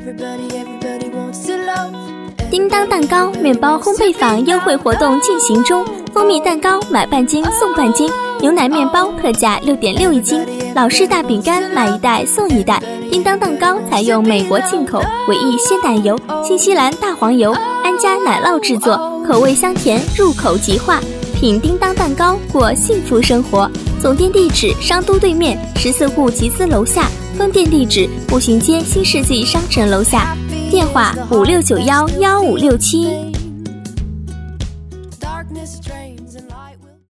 叮当蛋糕面包烘焙坊优惠活动进行中，蜂蜜蛋糕买半斤送半斤，牛奶面包特价6.6一斤，老式大饼干买1袋送1袋。叮当蛋糕采用美国进口伟意鲜奶油、新西兰大黄油、安佳奶酪制作，口味香甜，入口即化。品叮当蛋糕，过幸福生活。总店地址商都对面14户集资楼下，分店地址步行街新世纪商城楼下，电话56911567。